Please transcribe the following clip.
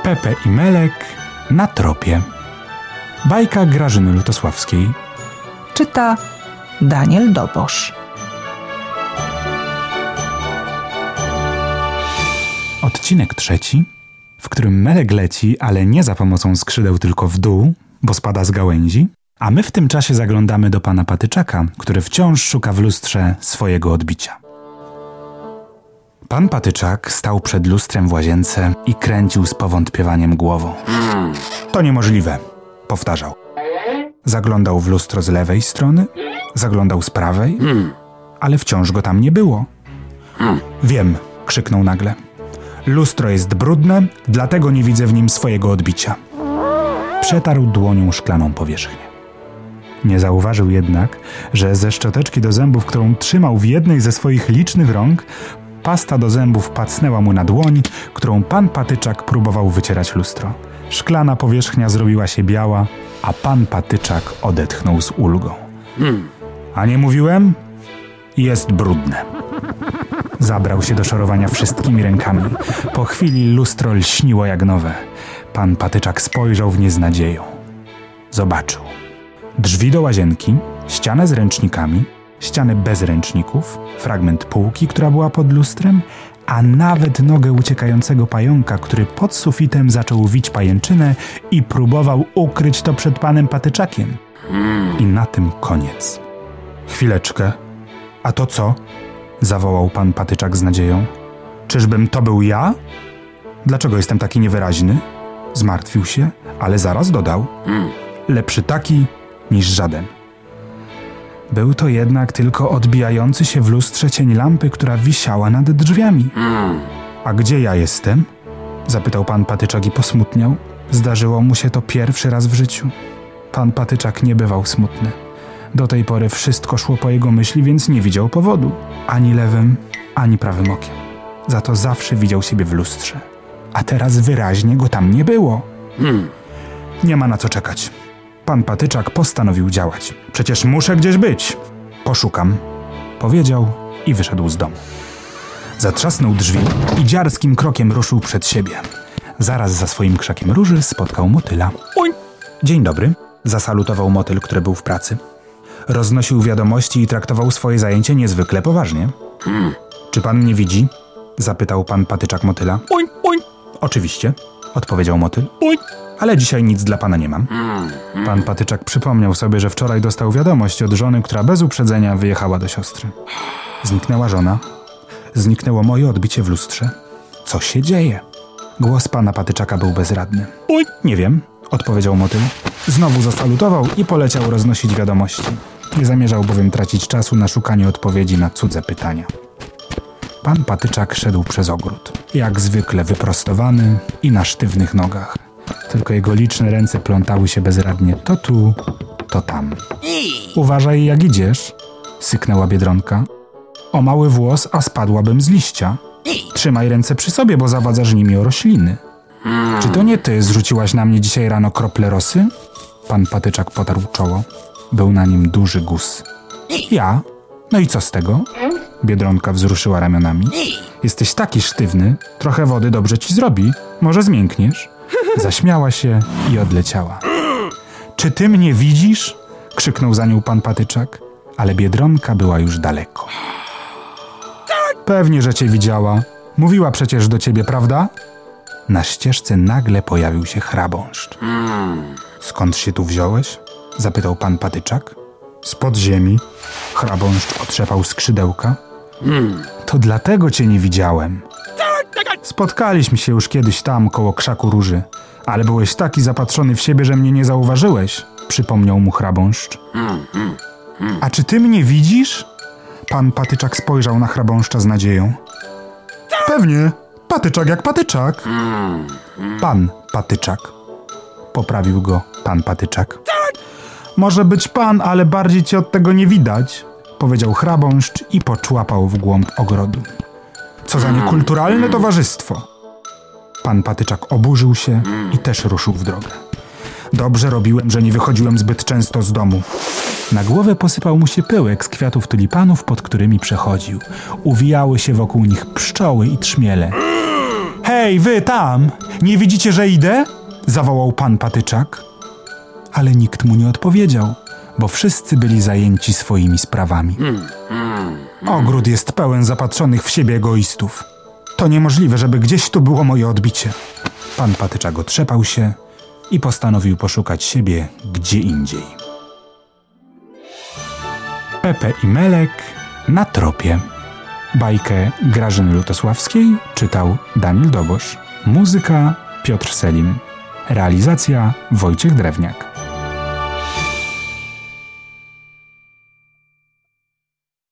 Pepe i Melek na tropie. Bajka Grażyny Lutosławskiej. Czyta Daniel Dobosz. Odcinek 3, w którym Melek leci, ale nie za pomocą skrzydeł, tylko w dół, bo spada z gałęzi, a my w tym czasie zaglądamy do pana Patyczaka, który wciąż szuka w lustrze swojego odbicia. Pan Patyczak stał przed lustrem w łazience i kręcił z powątpiewaniem głową. To niemożliwe, powtarzał. Zaglądał w lustro z lewej strony, zaglądał z prawej, ale wciąż go tam nie było. Wiem, krzyknął nagle. Lustro jest brudne, dlatego nie widzę w nim swojego odbicia. Przetarł dłonią szklaną powierzchnię. Nie zauważył jednak, że ze szczoteczki do zębów, którą trzymał w jednej ze swoich licznych rąk, pasta do zębów pacnęła mu na dłoń, którą pan Patyczak próbował wycierać lustro. Szklana powierzchnia zrobiła się biała, a pan Patyczak odetchnął z ulgą. A nie mówiłem? Jest brudne. Zabrał się do szorowania wszystkimi rękami. Po chwili lustro lśniło jak nowe. Pan Patyczak spojrzał w nie z nadzieją. Zobaczył. Drzwi do łazienki, ścianę z ręcznikami, ścianę bez ręczników, fragment półki, która była pod lustrem, a nawet nogę uciekającego pająka, który pod sufitem zaczął wić pajęczynę i próbował ukryć to przed panem Patyczakiem. I na tym koniec. Chwileczkę. A to co? Zawołał pan Patyczak z nadzieją. Czyżbym to był ja? Dlaczego jestem taki niewyraźny? Zmartwił się, ale zaraz dodał. Lepszy taki niż żaden. Był to jednak tylko odbijający się w lustrze cień lampy, która wisiała nad drzwiami. A gdzie ja jestem? Zapytał pan Patyczak i posmutniał. Zdarzyło mu się to pierwszy raz w życiu. Pan Patyczak nie bywał smutny. Do tej pory wszystko szło po jego myśli, więc nie widział powodu. Ani lewym, ani prawym okiem. Za to zawsze widział siebie w lustrze. A teraz wyraźnie go tam nie było. Nie ma na co czekać. Pan Patyczak postanowił działać. Przecież muszę gdzieś być. Poszukam, powiedział i wyszedł z domu. Zatrzasnął drzwi i dziarskim krokiem ruszył przed siebie. Zaraz za swoim krzakiem róży spotkał motyla. Dzień dobry, zasalutował motyl, który był w pracy. Roznosił wiadomości i traktował swoje zajęcie niezwykle poważnie. Czy pan mnie widzi? Zapytał pan Patyczak motyla. Oczywiście, odpowiedział motyl. Ale dzisiaj nic dla pana nie mam. Pan Patyczak przypomniał sobie, że wczoraj dostał wiadomość od żony, która bez uprzedzenia wyjechała do siostry. Zniknęła żona. Zniknęło moje odbicie w lustrze. Co się dzieje? Głos pana Patyczaka był bezradny. Nie wiem, odpowiedział motyl. Znowu zasalutował i poleciał roznosić wiadomości. Nie zamierzał bowiem tracić czasu na szukanie odpowiedzi na cudze pytania. Pan Patyczak szedł przez ogród. Jak zwykle wyprostowany i na sztywnych nogach. Tylko jego liczne ręce plątały się bezradnie to tu, to tam. Uważaj, jak idziesz, syknęła Biedronka. O mały włos, a spadłabym z liścia. Trzymaj ręce przy sobie, bo zawadzasz nimi o rośliny. Czy to nie ty zrzuciłaś na mnie dzisiaj rano krople rosy? Pan Patyczak potarł czoło. Był na nim duży guz. Ja? No i co z tego? Biedronka wzruszyła ramionami. Jesteś taki sztywny, trochę wody dobrze ci zrobi. Może zmiękniesz? Zaśmiała się i odleciała. Czy ty mnie widzisz? Krzyknął za nią pan Patyczak, ale Biedronka była już daleko. Pewnie, że cię widziała. Mówiła przecież do ciebie, prawda? Na ścieżce nagle pojawił się chrabąszcz. Skąd się tu wziąłeś? Zapytał pan Patyczak. Spod ziemi. Chrabąszcz otrzepał skrzydełka. To dlatego cię nie widziałem. Spotkaliśmy się już kiedyś tam, koło krzaku róży. Ale byłeś taki zapatrzony w siebie, że mnie nie zauważyłeś, przypomniał mu chrabąszcz. A czy ty mnie widzisz? Pan Patyczak spojrzał na chrabąszcza z nadzieją. Pewnie, Patyczak jak Patyczak. Pan Patyczak, poprawił go pan Patyczak. Może być pan, ale bardziej cię od tego nie widać, powiedział chrabąszcz i poczłapał w głąb ogrodu. Co za niekulturalne towarzystwo. Pan Patyczak oburzył się i też ruszył w drogę. Dobrze robiłem, że nie wychodziłem zbyt często z domu. Na głowę posypał mu się pyłek z kwiatów tulipanów, pod którymi przechodził. Uwijały się wokół nich pszczoły i trzmiele. Hej, wy tam! Nie widzicie, że idę? Zawołał pan Patyczak. Ale nikt mu nie odpowiedział, bo wszyscy byli zajęci swoimi sprawami. Ogród jest pełen zapatrzonych w siebie egoistów. To niemożliwe, żeby gdzieś tu było moje odbicie. Pan Patyczak otrzepał się i postanowił poszukać siebie gdzie indziej. Pepe i Melek na tropie. Bajkę Grażyny Lutosławskiej czytał Daniel Dobosz. Muzyka Piotr Selim. Realizacja Wojciech Drewniak.